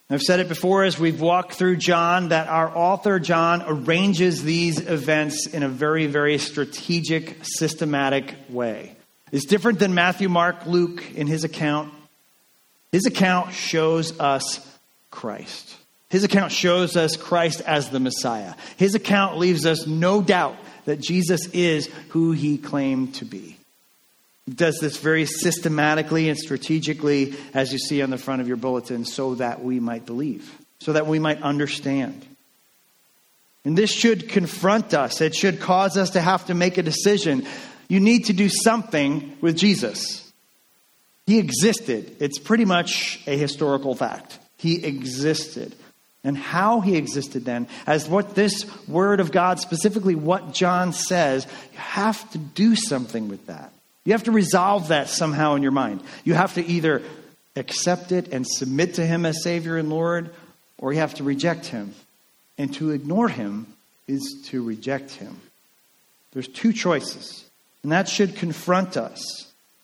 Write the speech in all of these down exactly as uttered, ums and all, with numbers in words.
I've said it before as we've walked through John, that our author, John, arranges these events in a very, very strategic, systematic way. It's different than Matthew, Mark, Luke in his account. His account shows us Christ. His account shows us Christ as the Messiah. His account leaves us no doubt that Jesus is who he claimed to be. He does this very systematically and strategically, as you see on the front of your bulletin, so that we might believe, so that we might understand. And this should confront us. It should cause us to have to make a decision. You need to do something with Jesus. He existed. It's pretty much a historical fact. He existed. And how he existed then, as what this word of God, specifically what John says, you have to do something with that. You have to resolve that somehow in your mind. You have to either accept it and submit to him as Savior and Lord, or you have to reject him. And to ignore him is to reject him. There's two choices, and that should confront us.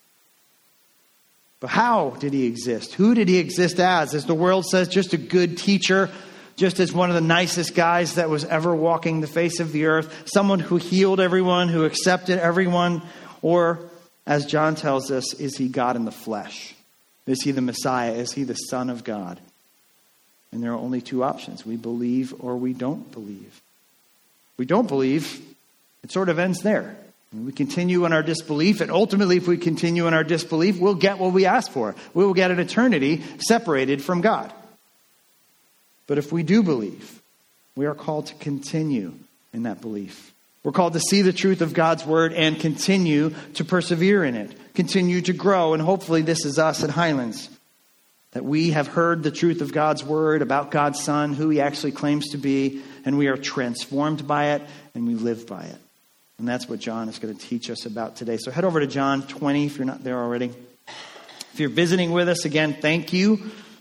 But how did he exist? Who did he exist as? As the world says, just a good teacher, just as one of the nicest guys that was ever walking the face of the earth, someone who healed everyone, who accepted everyone, or, as John tells us, is he God in the flesh? Is he the Messiah? Is he the Son of God? And there are only two options. We believe or we don't believe. We don't believe, it sort of ends there. We continue in our disbelief, and ultimately, if we continue in our disbelief, we'll get what we ask for. We will get an eternity separated from God. But if we do believe, we are called to continue in that belief. We're called to see the truth of God's word and continue to persevere in it, continue to grow, and hopefully this is us at Highlands, that we have heard the truth of God's word about God's Son, who he actually claims to be, and we are transformed by it, and we live by it. And that's what John is going to teach us about today. So head over to John twenty if you're not there already. If you're visiting with us, again, thank you.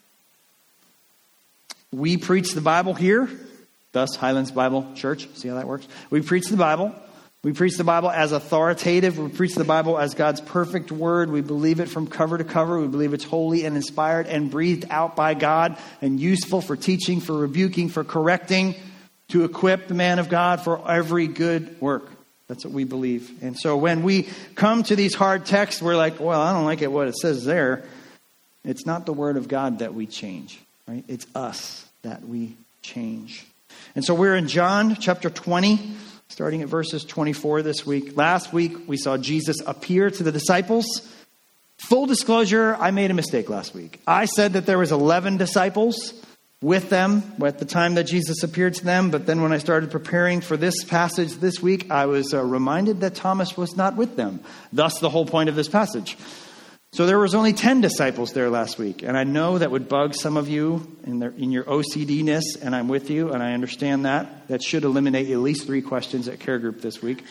We preach the Bible here, thus Highlands Bible Church. See how that works? We preach the Bible. We preach the Bible as authoritative. We preach the Bible as God's perfect word. We believe it from cover to cover. We believe it's holy and inspired and breathed out by God and useful for teaching, for rebuking, for correcting, to equip the man of God for every good work. That's what we believe. And so when we come to these hard texts, we're like, well, I don't like it what it says there. It's not the word of God that we change, right? It's us that we change. And so we're in John chapter twenty, starting at verses twenty-four this week. Last week, we saw Jesus appear to the disciples. Full disclosure, I made a mistake last week. I said that there was eleven disciples with them at the time that Jesus appeared to them. But then when I started preparing for this passage this week, I was uh, reminded that Thomas was not with them. Thus, the whole point of this passage. So there was only ten disciples there last week. And I know that would bug some of you in, their, in your O C D-ness, and I'm with you, and I understand that. That should eliminate at least three questions at care group this week.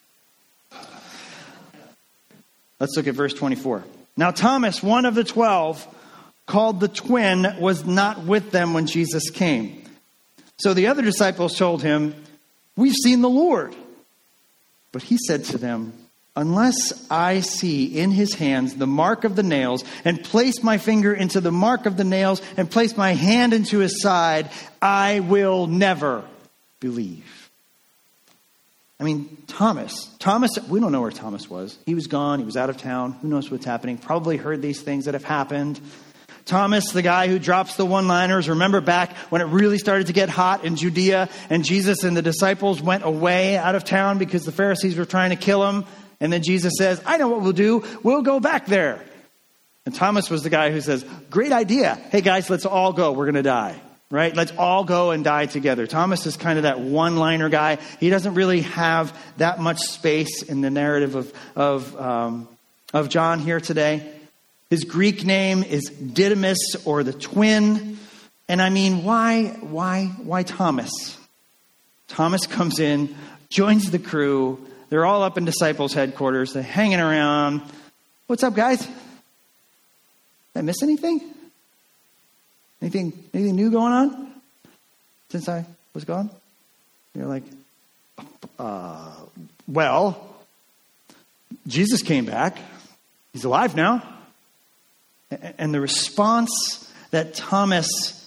Let's look at verse twenty-four. Now Thomas, one of the twelve, called the twin, was not with them when Jesus came. So the other disciples told him, "We've seen the Lord." But he said to them, "Unless I see in his hands the mark of the nails, and place my finger into the mark of the nails, and place my hand into his side, I will never believe." I mean, Thomas, Thomas, we don't know where Thomas was. He was gone. He was out of town. Who knows what's happening? Probably heard these things that have happened. Thomas, the guy who drops the one-liners, remember back when it really started to get hot in Judea, and Jesus and the disciples went away out of town because the Pharisees were trying to kill him. And then Jesus says, "I know what we'll do. We'll go back there." And Thomas was the guy who says, "Great idea. Hey guys, let's all go. We're going to die." Right? Let's all go and die together. Thomas is kind of that one-liner guy. He doesn't really have that much space in the narrative of, of, um, of John here today. His Greek name is Didymus, or the twin. And I mean, why, why, why Thomas? Thomas comes in, joins the crew. They're all up in disciples' headquarters. They're hanging around. "What's up, guys? Did I miss anything? Anything, anything new going on since I was gone?" You're like, uh, well, Jesus came back. He's alive now. And the response that Thomas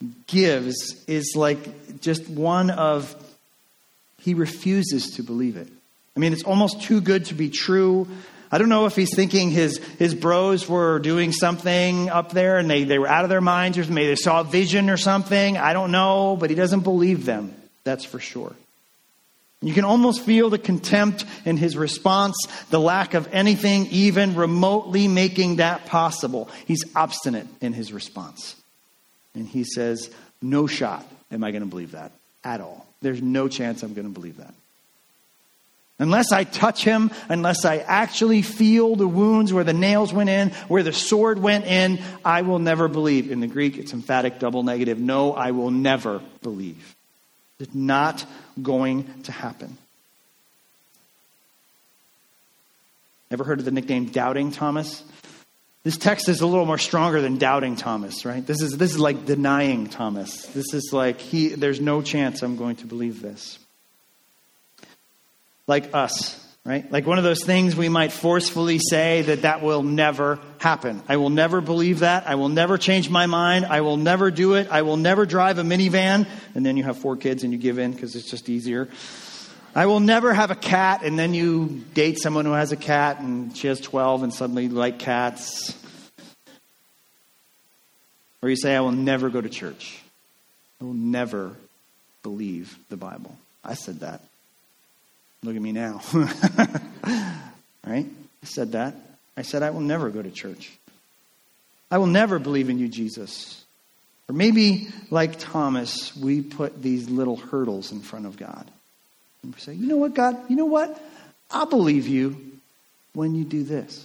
gives is like just one of, he refuses to believe it. I mean, it's almost too good to be true. I don't know if he's thinking his his bros were doing something up there and they, they were out of their minds, or maybe they saw a vision or something. I don't know, but he doesn't believe them. That's for sure. You can almost feel the contempt in his response, the lack of anything even remotely making that possible. He's obstinate in his response. And he says, no shot am I going to believe that at all. There's no chance I'm going to believe that. Unless I touch him, unless I actually feel the wounds where the nails went in, where the sword went in, I will never believe. In the Greek, it's emphatic double negative. No, I will never believe. It's not going to happen. Ever heard of the nickname Doubting Thomas? This text is a little more stronger than Doubting Thomas, right? This is this is like denying Thomas. This is like, he. there's no chance I'm going to believe this. Like us, right? Like one of those things we might forcefully say that that will never happen. I will never believe that. I will never change my mind. I will never do it. I will never drive a minivan. And then you have four kids and you give in because it's just easier. I will never have a cat. And then you date someone who has a cat and she has twelve and suddenly you like cats. Or you say, I will never go to church. I will never believe the Bible. I said that. Look at me now. Right? I said that. I said, I will never go to church. I will never believe in you, Jesus. Or maybe, like Thomas, we put these little hurdles in front of God. And we say, you know what, God? You know what? I'll believe you when you do this.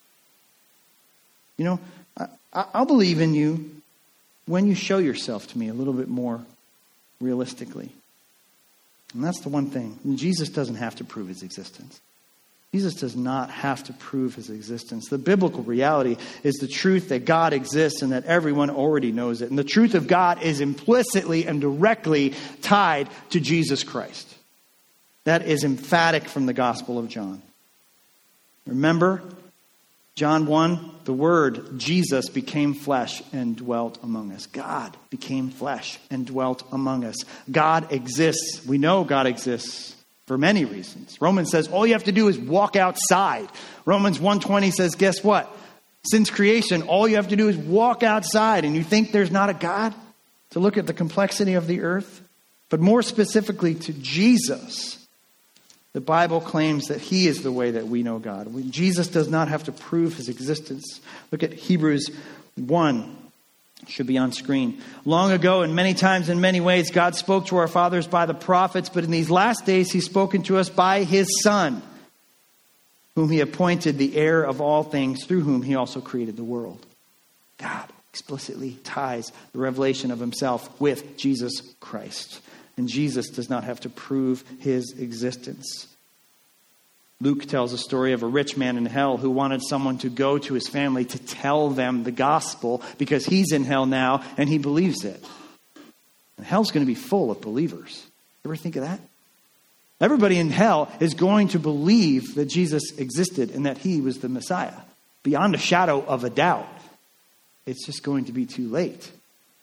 You know, I, I'll believe in you when you show yourself to me a little bit more realistically. And that's the one thing. Jesus doesn't have to prove his existence. Jesus does not have to prove his existence. The biblical reality is the truth that God exists and that everyone already knows it. And the truth of God is implicitly and directly tied to Jesus Christ. That is emphatic from the Gospel of John. Remember, John one, the Word, Jesus, became flesh and dwelt among us. God became flesh and dwelt among us. God exists. We know God exists for many reasons. Romans says all you have to do is walk outside. Romans one twenty says, guess what? Since creation, all you have to do is walk outside. And you think there's not a God to look at the complexity of the earth? But more specifically to Jesus, the Bible claims that he is the way that we know God. Jesus does not have to prove his existence. Look at Hebrews one. It should be on screen. Long ago and many times in many ways, God spoke to our fathers by the prophets, but in these last days he's spoken to us by his Son, whom he appointed the heir of all things, through whom he also created the world. God explicitly ties the revelation of himself with Jesus Christ. And Jesus does not have to prove his existence. Luke tells a story of a rich man in hell who wanted someone to go to his family to tell them the gospel because he's in hell now and he believes it. And hell's going to be full of believers. Ever think of that? Everybody in hell is going to believe that Jesus existed and that he was the Messiah. Beyond a shadow of a doubt. It's just going to be too late.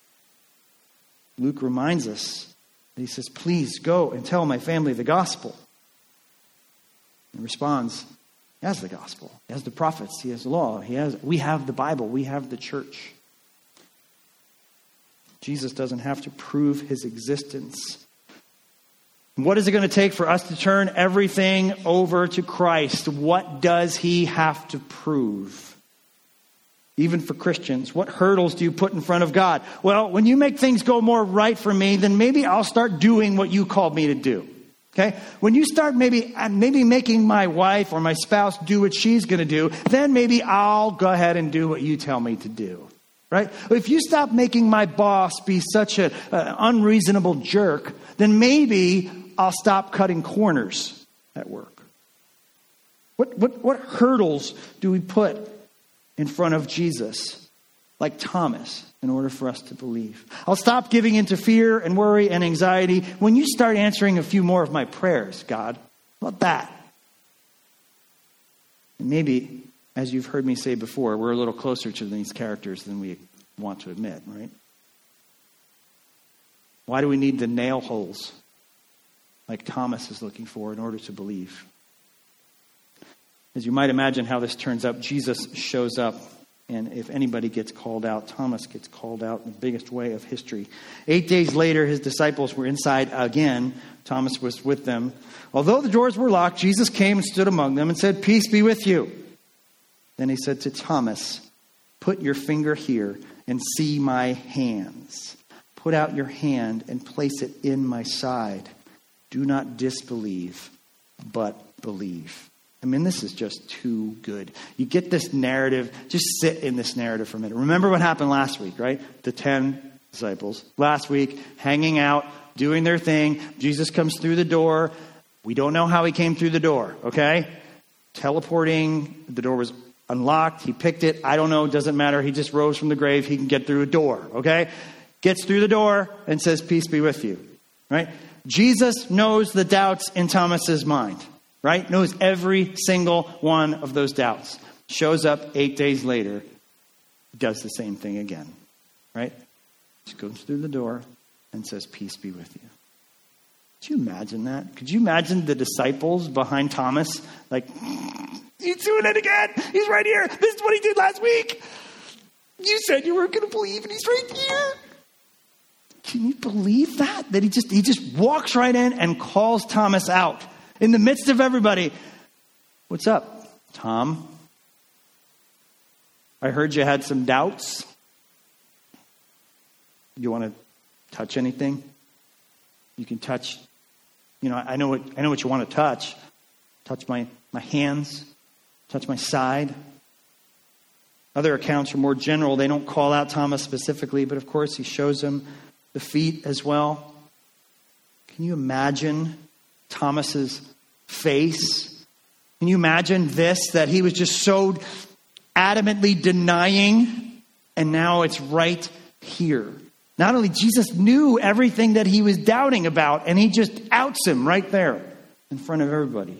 Luke reminds us. He says, please go and tell my family the gospel. And responds, he has the gospel. He has the prophets. He has the law. He has. We have the Bible. We have the church. Jesus doesn't have to prove his existence. What is it going to take for us to turn everything over to Christ? What does he have to prove? Even for Christians, what hurdles do you put in front of God? Well, when you make things go more right for me, then maybe I'll start doing what you called me to do. Okay? When you start maybe maybe making my wife or my spouse do what she's going to do, then maybe I'll go ahead and do what you tell me to do. Right? If you stop making my boss be such an unreasonable jerk, then maybe I'll stop cutting corners at work. What what what hurdles do we put in front of Jesus, like Thomas, in order for us to believe? I'll stop giving into fear and worry and anxiety when you start answering a few more of my prayers, God. How about that? And maybe, as you've heard me say before, we're a little closer to these characters than we want to admit, right? Why do we need the nail holes like Thomas is looking for in order to believe? As you might imagine how this turns out, Jesus shows up. And if anybody gets called out, Thomas gets called out in the biggest way of history. Eight days later, his disciples were inside again. Thomas was with them. Although the doors were locked, Jesus came and stood among them and said, "Peace be with you." Then he said to Thomas, "Put your finger here and see my hands. Put out your hand and place it in my side. Do not disbelieve, but believe." I mean, this is just too good. You get this narrative. Just sit in this narrative for a minute. Remember what happened last week, right? The ten disciples last week hanging out, doing their thing. Jesus comes through the door. We don't know how he came through the door, okay? Teleporting. The door was unlocked. He picked it. I don't know. It doesn't matter. He just rose from the grave. He can get through a door, okay? Gets through the door and says, "Peace be with you," right? Jesus knows the doubts in Thomas's mind. Right? Knows every single one of those doubts. Shows up eight days later. Does the same thing again. Right? Just goes through the door and says, "Peace be with you." Could you imagine that? Could you imagine the disciples behind Thomas? Like, "He's doing it again. He's right here. This is what he did last week. You said you weren't going to believe and he's right here." Can you believe that? That he just, he just walks right in and calls Thomas out. In the midst of everybody. "What's up, Tom? I heard you had some doubts. You want to touch anything? You can touch, you know, I know what I know what you want to touch. Touch my, my hands, touch my side." Other accounts are more general. They don't call out Thomas specifically, but of course he shows him the feet as well. Can you imagine Thomas's face? Can you imagine this, that he was just so adamantly denying, and now it's right here. Not only Jesus knew everything that he was doubting about, and he just outs him right there in front of everybody.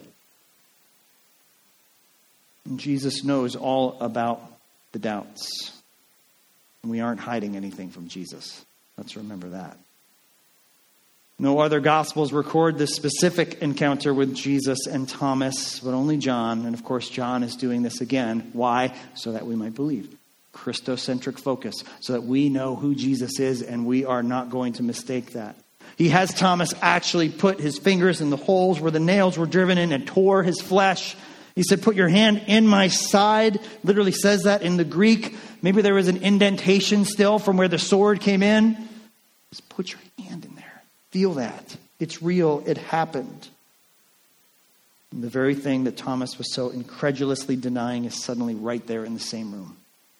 And Jesus knows all about the doubts. And we aren't hiding anything from Jesus. Let's remember that. No other Gospels record this specific encounter with Jesus and Thomas, but only John. And of course, John is doing this again. Why? So that we might believe. Christocentric focus. So that we know who Jesus is and we are not going to mistake that. He has Thomas actually put his fingers in the holes where the nails were driven in and tore his flesh. He said, "Put your hand in my side." Literally says that in the Greek. Maybe there was an indentation still from where the sword came in. Just put your hand in there. Feel that. It's real. It happened. And the very thing that Thomas was so incredulously denying is suddenly right there in the same room.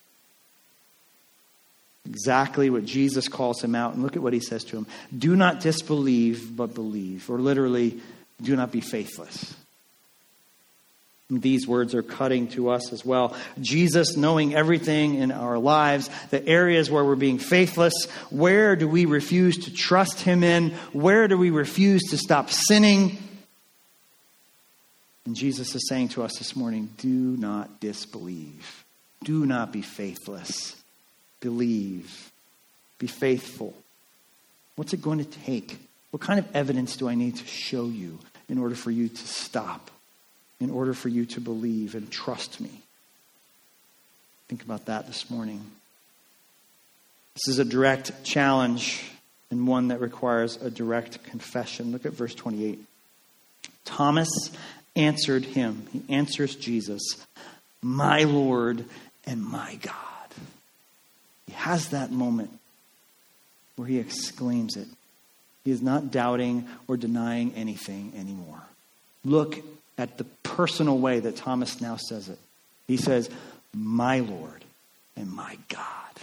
Exactly what Jesus calls him out. And look at what he says to him. "Do not disbelieve, but believe." Or literally, do not be faithless. And these words are cutting to us as well. Jesus, knowing everything in our lives, the areas where we're being faithless, where do we refuse to trust him in? Where do we refuse to stop sinning? And Jesus is saying to us this morning, do not disbelieve. Do not be faithless. Believe. Be faithful. What's it going to take? What kind of evidence do I need to show you in order for you to stop? In order for you to believe and trust me? Think about that this morning. This is a direct challenge and one that requires a direct confession. Look at verse twenty-eight. Thomas answered him. He answers Jesus, "My Lord and my God." He has that moment where he exclaims it. He is not doubting or denying anything anymore. Look at the personal way that Thomas now says it. He says, "My Lord and my God."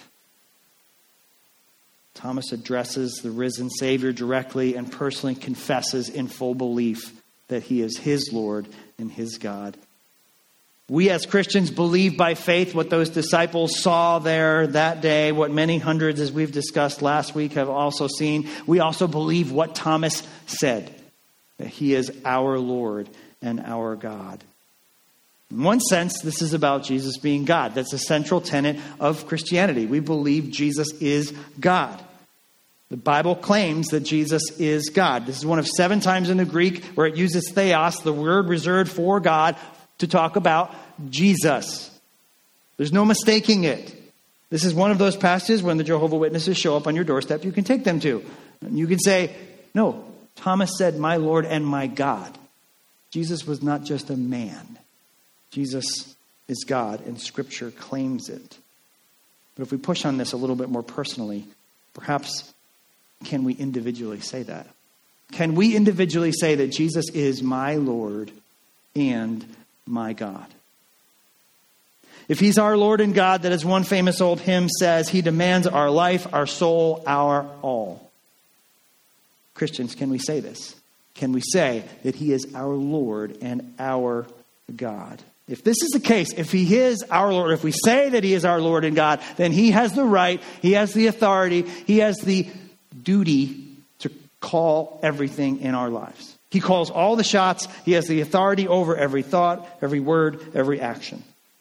Thomas addresses the risen Savior directly and personally confesses in full belief that he is his Lord and his God. We as Christians believe by faith what those disciples saw there that day, what many hundreds, as we've discussed last week, have also seen. We also believe what Thomas said, that he is our Lord and our God. In one sense, this is about Jesus being God. That's a central tenet of Christianity. We believe Jesus is God. The Bible claims that Jesus is God. This is one of seven times in the Greek where it uses theos, the word reserved for God, to talk about Jesus. There's no mistaking it. This is one of those passages when the Jehovah's Witnesses show up on your doorstep, you can take them to. And you can say, no, Thomas said, my Lord and my God. Jesus was not just a man. Jesus is God, and Scripture claims it. But if we push on this a little bit more personally, perhaps can we individually say that? Can we individually say that Jesus is my Lord and my God? If he's our Lord and God, that as one famous old hymn says, he demands our life, our soul, our all. Christians, can we say this? Can we say that he is our Lord and our God? If this is the case, if he is our Lord, if we say that he is our Lord and God, then he has the right, he has the authority, he has the duty to call everything in our lives. He calls all the shots. He has the authority over every thought, every word, every action.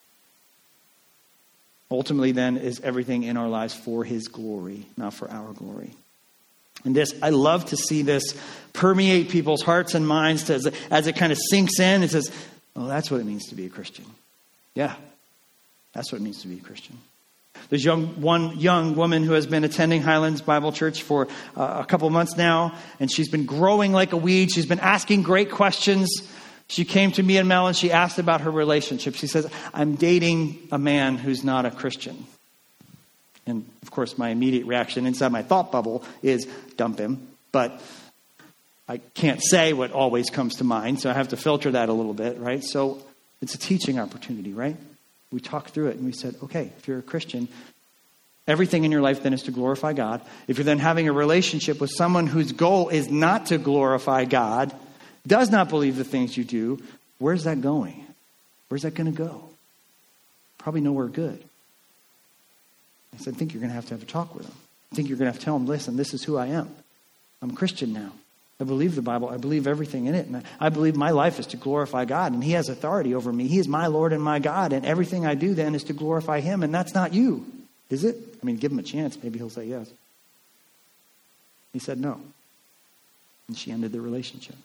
Ultimately, then, is everything in our lives for his glory, not for our glory. And this, I love to see this permeate people's hearts and minds as, as it kind of sinks in. It says, oh, that's what it means to be a Christian. Yeah, that's what it means to be a Christian. There's young, one young woman who has been attending Highlands Bible Church for uh, a couple months now, and she's been growing like a weed. She's been asking great questions. She came to me and Mel and she asked about her relationship. She says, I'm dating a man who's not a Christian. And of course, my immediate reaction inside my thought bubble is dump him. But I can't say what always comes to mind, so I have to filter that a little bit, right? So it's a teaching opportunity, right? We talked through it and we said, okay, if you're a Christian, everything in your life then is to glorify God. If you're then having a relationship with someone whose goal is not to glorify God, does not believe the things you do, where's that going? Where's that going to go? Probably nowhere good. I said, I think you're going to have to have a talk with him. I think you're going to have to tell him, listen, this is who I am. I'm a Christian now. I believe the Bible. I believe everything in it. And I believe my life is to glorify God. And he has authority over me. He is my Lord and my God. And everything I do then is to glorify him. And that's not you. Is it? I mean, give him a chance. Maybe he'll say yes. He said no. And she ended the relationship.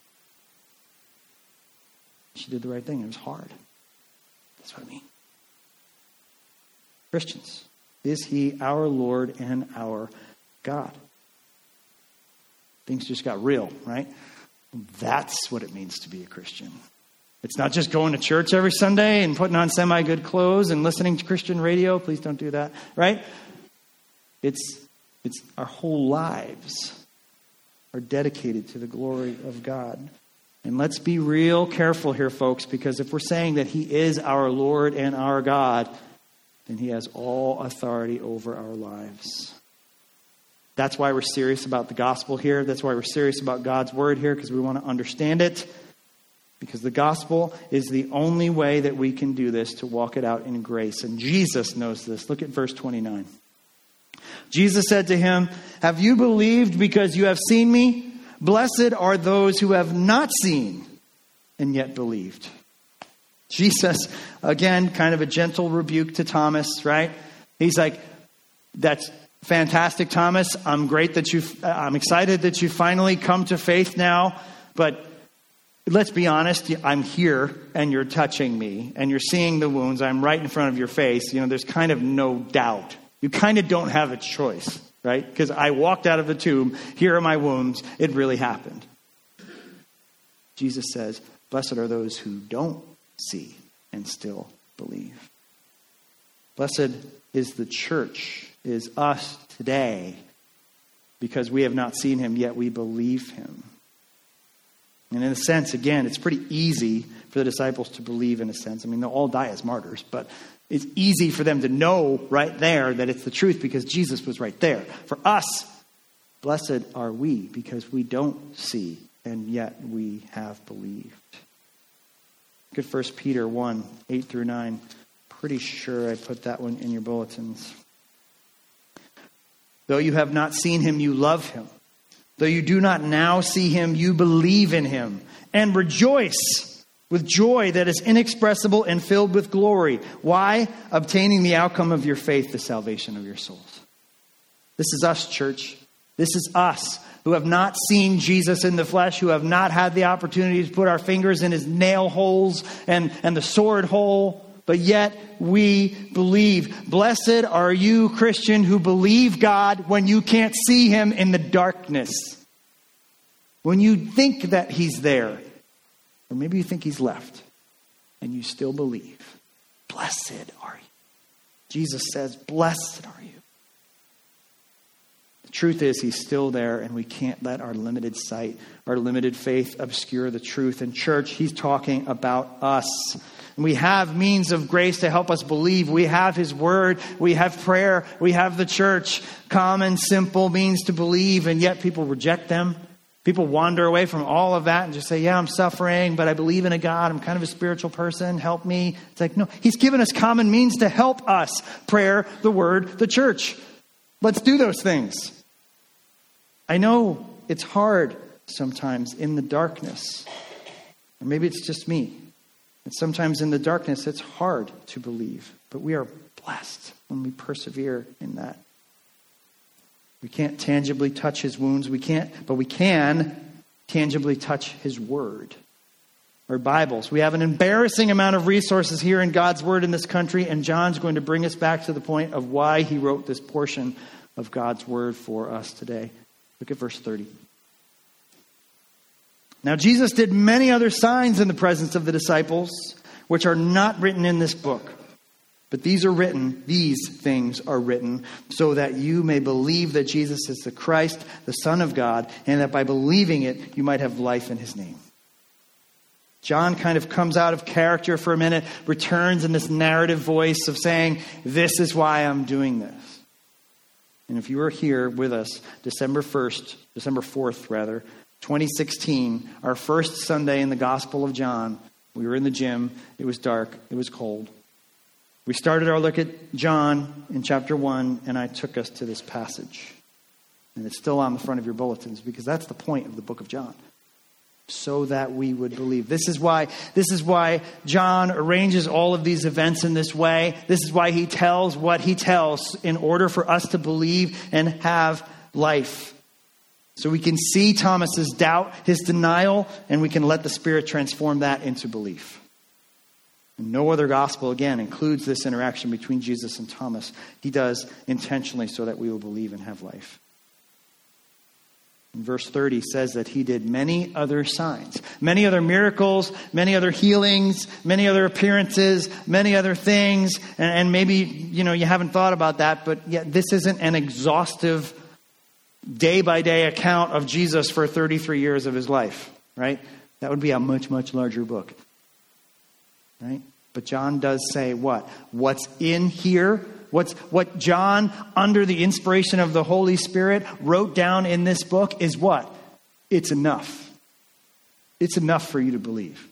She did the right thing. It was hard. That's what I mean. Christians, is he our Lord and our God? Things just got real, right? That's what it means to be a Christian. It's not just going to church every Sunday and putting on semi-good clothes and listening to Christian radio. Please don't do that, right? It's, it's our whole lives are dedicated to the glory of God. And let's be real careful here, folks, because if we're saying that he is our Lord and our God, then he has all authority over our lives. That's why we're serious about the gospel here. That's why we're serious about God's word here, because we want to understand it. Because the gospel is the only way that we can do this, to walk it out in grace. And Jesus knows this. Look at verse twenty-nine. Jesus said to him, have you believed because you have seen me? Blessed are those who have not seen and yet believed. Jesus, again, kind of a gentle rebuke to Thomas, right? He's like, that's fantastic, Thomas. I'm great that you, I'm excited that you finally come to faith now. But let's be honest, I'm here and you're touching me and you're seeing the wounds. I'm right in front of your face. You know, there's kind of no doubt. You kind of don't have a choice. Right? Because I walked out of the tomb. Here are my wounds. It really happened. Jesus says, blessed are those who don't see and still believe. Blessed is the church, is us today, because we have not seen him, yet we believe him. And in a sense, again, it's pretty easy for the disciples to believe in a sense. I mean, they'll all die as martyrs, but it's easy for them to know right there that it's the truth because Jesus was right there. For us, blessed are we because we don't see and yet we have believed. Look at First Peter one, eight through nine. Pretty sure I put that one in your bulletins. Though you have not seen him, you love him. Though you do not now see him, you believe in him and rejoice with joy that is inexpressible and filled with glory. Why? Obtaining the outcome of your faith, the salvation of your souls. This is us, church. This is us who have not seen Jesus in the flesh, who have not had the opportunity to put our fingers in his nail holes and, and the sword hole, but yet we believe. Blessed are you, Christian, who believe God when you can't see him in the darkness. When you think that he's there, or maybe you think he's left, and you still believe. Blessed are you. Jesus says, blessed are you. The truth is, he's still there, and we can't let our limited sight, our limited faith obscure the truth. In church, he's talking about us. And we have means of grace to help us believe. We have his word. We have prayer. We have the church. Common, simple means to believe, and yet people reject them. People wander away from all of that and just say, yeah, I'm suffering, but I believe in a God. I'm kind of a spiritual person. Help me. It's like, no, he's given us common means to help us. Prayer, the word, the church. Let's do those things. I know it's hard sometimes in the darkness. Or maybe it's just me. And sometimes in the darkness, it's hard to believe. But we are blessed when we persevere in that. We can't tangibly touch his wounds. We can't, but we can tangibly touch his word. Our Bibles. We have an embarrassing amount of resources here in God's word in this country, and John's going to bring us back to the point of why he wrote this portion of God's word for us today. Look at verse thirty. Now Jesus did many other signs in the presence of the disciples, which are not written in this book. But these are written, these things are written, so that you may believe that Jesus is the Christ, the Son of God, and that by believing it, you might have life in his name. John kind of comes out of character for a minute, returns in this narrative voice of saying, this is why I'm doing this. And if you were here with us, December first, December fourth rather, twenty sixteen, our first Sunday in the Gospel of John, we were in the gym, it was dark, it was cold. We started our look at John in chapter one, and I took us to this passage. And it's still on the front of your bulletins, because that's the point of the book of John. So that we would believe. This is why, this is why John arranges all of these events in this way. This is why he tells what he tells in order for us to believe and have life. So we can see Thomas's doubt, his denial, and we can let the Spirit transform that into belief. And no other gospel, again, includes this interaction between Jesus and Thomas. He does intentionally so that we will believe and have life. In verse thirty says that he did many other signs, many other miracles, many other healings, many other appearances, many other things. And, and maybe, you know, you haven't thought about that, but yet this isn't an exhaustive day-by-day account of Jesus for thirty-three years of his life, right? That would be a much, much larger book. Right? But John does say what? What's in here, what's what John, under the inspiration of the Holy Spirit, wrote down in this book is what? It's enough. It's enough for you to believe.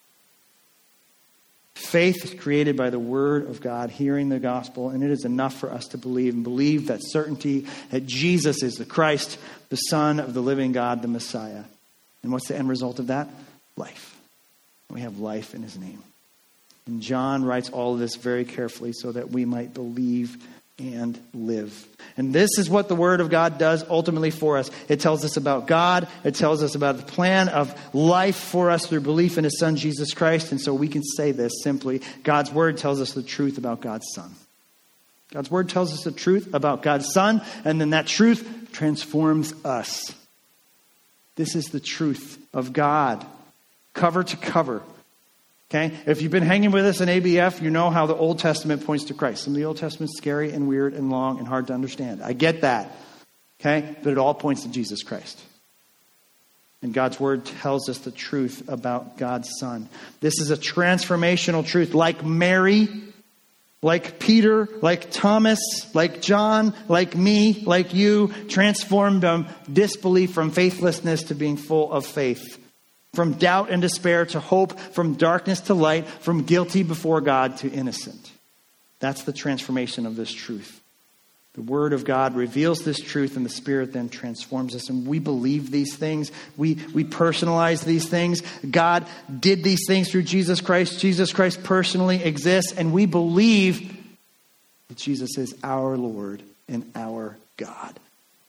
Faith is created by the word of God, hearing the gospel, and it is enough for us to believe and believe that certainty that Jesus is the Christ, the Son of the living God, the Messiah. And what's the end result of that? Life. We have life in his name. And John writes all of this very carefully so that we might believe and live. And this is what the Word of God does ultimately for us. It tells us about God. It tells us about the plan of life for us through belief in his Son, Jesus Christ. And so we can say this simply. God's Word tells us the truth about God's Son. God's Word tells us the truth about God's Son. And then that truth transforms us. This is the truth of God. Cover to cover. Okay, if you've been hanging with us in A B F, you know how the Old Testament points to Christ. Some of the Old Testament's scary and weird and long and hard to understand. I get that. Okay, but it all points to Jesus Christ. And God's word tells us the truth about God's Son. This is a transformational truth. Like Mary, like Peter, like Thomas, like John, like me, like you, transformed from disbelief, from faithlessness to being full of faith. From doubt and despair to hope, from darkness to light, from guilty before God to innocent. That's the transformation of this truth. The Word of God reveals this truth, and the Spirit then transforms us. And we believe these things. We, we personalize these things. God did these things through Jesus Christ. Jesus Christ personally exists, and we believe that Jesus is our Lord and our God.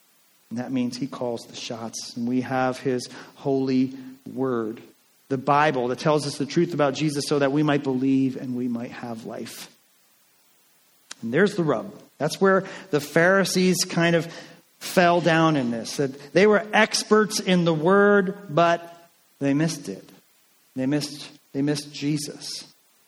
And that means he calls the shots. And we have his holy word, the Bible, that tells us the truth about Jesus so that we might believe and we might have life. And there's the rub. That's where the Pharisees kind of fell down in this. That they were experts in the word, but they missed it. They missed, they missed Jesus.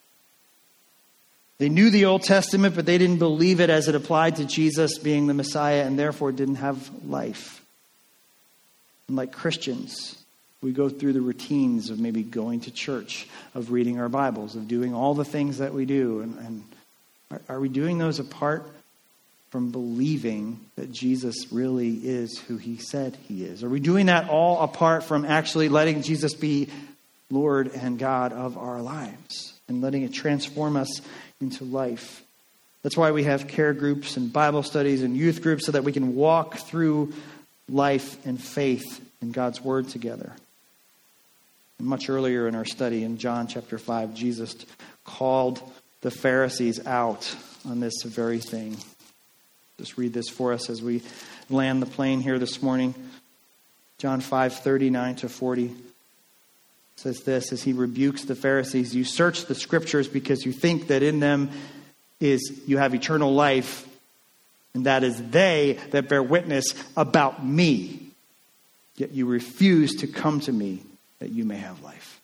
They knew the Old Testament, but they didn't believe it as it applied to Jesus being the Messiah, and therefore didn't have life. And like Christians, we go through the routines of maybe going to church, of reading our Bibles, of doing all the things that we do. And, and are, are we doing those apart from believing that Jesus really is who he said he is? Are we doing that all apart from actually letting Jesus be Lord and God of our lives and letting it transform us into life? That's why we have care groups and Bible studies and youth groups, so that we can walk through life and faith in God's word together. And much earlier in our study in John chapter five, Jesus called the Pharisees out on this very thing. Just read this for us as we land the plane here this morning. John five, thirty-nine to forty. Says this as he rebukes the Pharisees: you search the scriptures because you think that in them is you have eternal life, and that is they that bear witness about me. Yet you refuse to come to me that you may have life.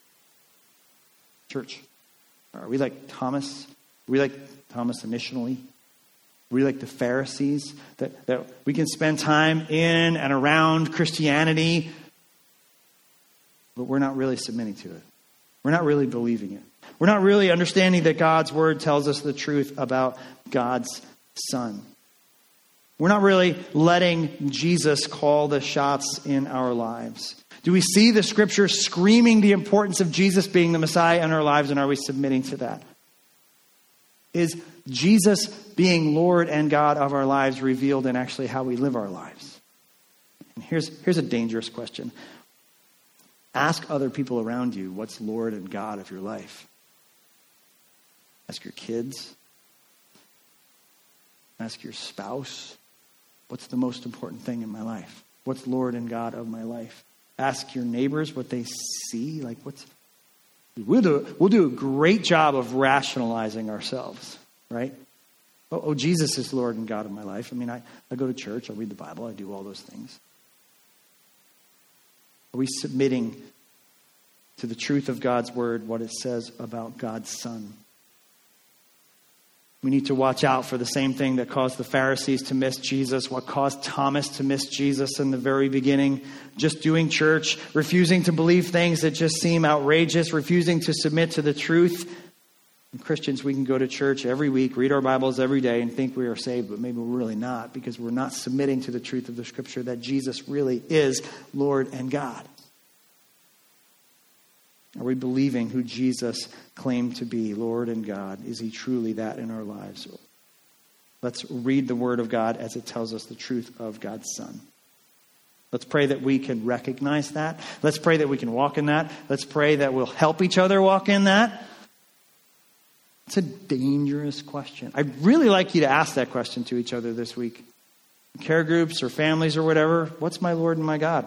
Church, are we like Thomas? Are we like Thomas initially? Are we like the Pharisees? That, that we can spend time in and around Christianity, but we're not really submitting to it. We're not really believing it. We're not really understanding that God's word tells us the truth about God's Son. We're not really letting Jesus call the shots in our lives. Do we see the scripture screaming the importance of Jesus being the Messiah in our lives, and are we submitting to that? Is Jesus being Lord and God of our lives revealed in actually how we live our lives? And here's, here's a dangerous question. Ask other people around you what's Lord and God of your life. Ask your kids. Ask your spouse. What's the most important thing in my life? What's Lord and God of my life? Ask your neighbors what they see. Like what's we'll do we'll do a great job of rationalizing ourselves, right? Oh, oh Jesus is Lord and God of my life. I mean, I, I go to church, I read the Bible, I do all those things. Are we submitting to the truth of God's word, what it says about God's Son? We need to watch out for the same thing that caused the Pharisees to miss Jesus, what caused Thomas to miss Jesus in the very beginning. Just doing church, refusing to believe things that just seem outrageous, refusing to submit to the truth. And Christians, we can go to church every week, read our Bibles every day, and think we are saved, but maybe we're really not, because we're not submitting to the truth of the scripture that Jesus really is Lord and God. Are we believing who Jesus claimed to be, Lord and God? Is he truly that in our lives? Let's read the word of God as it tells us the truth of God's Son. Let's pray that we can recognize that. Let's pray that we can walk in that. Let's pray that we'll help each other walk in that. It's a dangerous question. I'd really like you to ask that question to each other this week. Care groups or families or whatever. What's my Lord and my God?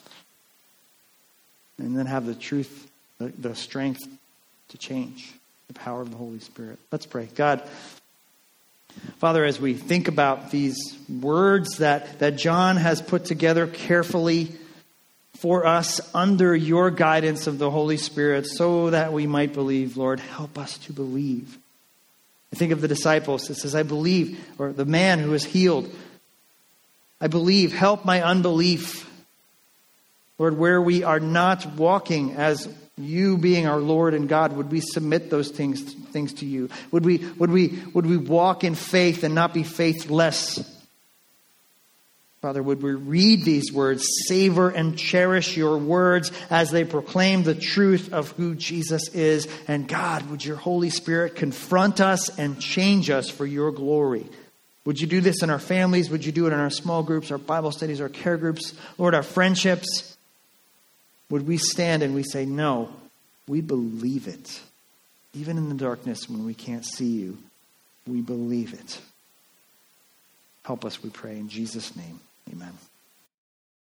And then have the truth, the, the strength to change. The power of the Holy Spirit. Let's pray. God, Father, as we think about these words that, that John has put together carefully for us under your guidance of the Holy Spirit so that we might believe, Lord, help us to believe. I think of the disciples. It says, I believe, or the man who was healed. I believe, help my unbelief. Lord, where we are not walking as you being our Lord and God, would we submit those things things to you? Would we would we would we walk in faith and not be faithless? Father, would we read these words, savor and cherish your words as they proclaim the truth of who Jesus is? And God, would your Holy Spirit confront us and change us for your glory? Would you do this in our families? Would you do it in our small groups, our Bible studies, our care groups? Lord, our friendships? Would we stand and we say, no, we believe it. Even in the darkness when we can't see you, we believe it. Help us, we pray, in Jesus' name. Amen.